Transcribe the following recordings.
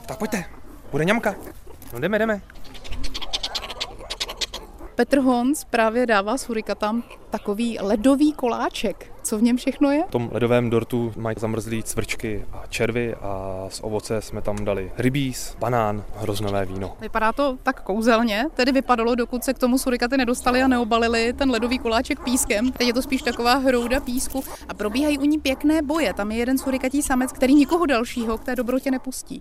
Tak pojďte, bude ňamka. No jdeme. Petr Honc právě dává surikatám takový ledový koláček. Co v něm všechno je? V tom ledovém dortu mají zamrzlý cvrčky a červy a z ovoce jsme tam dali rybíz, banán, hroznové víno. Vypadá to tak kouzelně, tedy vypadalo, dokud se k tomu surikaty nedostali a neobalili ten ledový koláček pískem. Teď je to spíš taková hrouda písku a probíhají u ní pěkné boje. Tam je jeden surikatí samec, který nikoho dalšího k té dobrotě nepustí.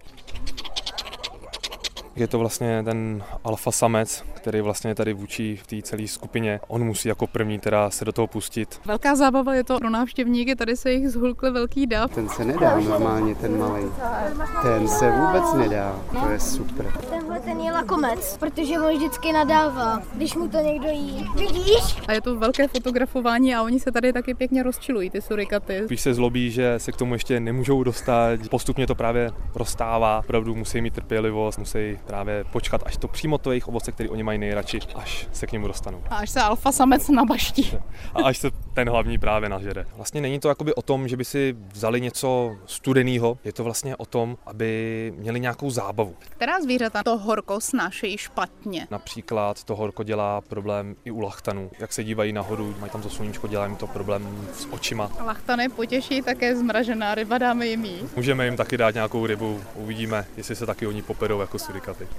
Je to vlastně ten alfa samec, který vlastně tady vůči v té celé skupině. On musí jako první teda se do toho pustit. Velká zábava je to pro návštěvníky, tady se jich zhulkl velký dav. Ten se nedá normálně, ten malej. Ten se vůbec nedá, to je super. Tenhle ten je lakomec, protože on vždycky nadává, když mu to někdo jí. Vidíš? A je to velké fotografování a oni se tady taky pěkně rozčilují, ty surikaty. Když se zlobí, že se k tomu ještě nemůžou dostat, postupně to právě roztává. Opravdu musí mít trpělivost, musí právě počkat, až to přímo to jejich ovoce, který oni mají nejradši, až se k němu dostanou. A až se alfa samec nabaští. A až se ten hlavní právě nažere. Vlastně není to jakoby o tom, že by si vzali něco studeného, je to vlastně o tom, aby měli nějakou zábavu. Která zvířata to horko snášejí špatně? Například to horko dělá problém i u lachtanů. Jak se dívají nahoru, mají tam to sluníčko, dělá jim to problém s očima. Lachtany potěší také zmražená ryba, dáme jim jí. Můžeme jim taky dát nějakou rybu, uvidíme, jestli se taky oni poperou jako surikaty.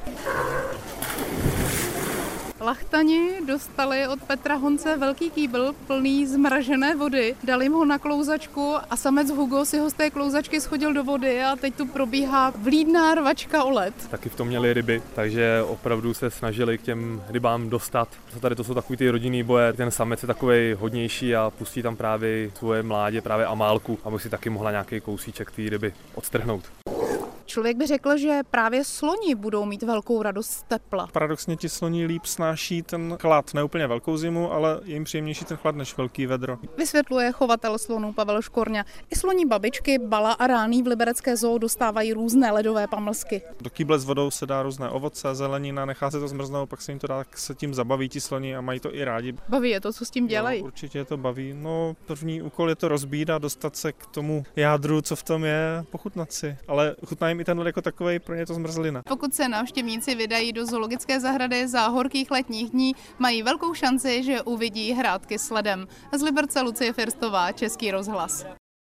Lachtani dostali od Petra Honce velký kýbl plný zmražené vody, dali jim ho na klouzačku a samec Hugo si ho z té klouzačky schodil do vody a teď tu probíhá vlídná rvačka o led. Taky v tom měli ryby, takže opravdu se snažili k těm rybám dostat. Tady to jsou takový ty rodinný boje, ten samec je takovej hodnější a pustí tam právě svoje mládě, právě Amálku, aby si taky mohla nějaký kousíček té ryby odstrhnout. Člověk by řekl, že právě sloni budou mít velkou radost z tepla. Paradoxně ti sloni líp snáší ten chlad, ne úplně velkou zimu, ale je jim příjemnější ten chlad než velký vedro. Vysvětluje chovatel slonů Pavel Škorňa. I sloní babičky Bala a Ráný v liberecké zoo dostávají různé ledové pamlsky. Do kýble s vodou se dá různé ovoce, zelenina, nechá se to zmrznout, pak se jim to dá, tak se tím zabaví ti sloni a mají to i rádi. Baví je to, co s tím dělají? No, určitě to baví. No, první úkol je to rozbít a dostat se k tomu jádru, co v tom je, pochutnat si. Ale chutná jim i ten led jako takovej, pro ně je to zmrzlina. Pokud se návštěvníci vydají do zoologické zahrady za horkých letních dní, mají velkou šanci, že uvidí hrátky s ledem. Z Liberce Lucie Firstová, Český rozhlas.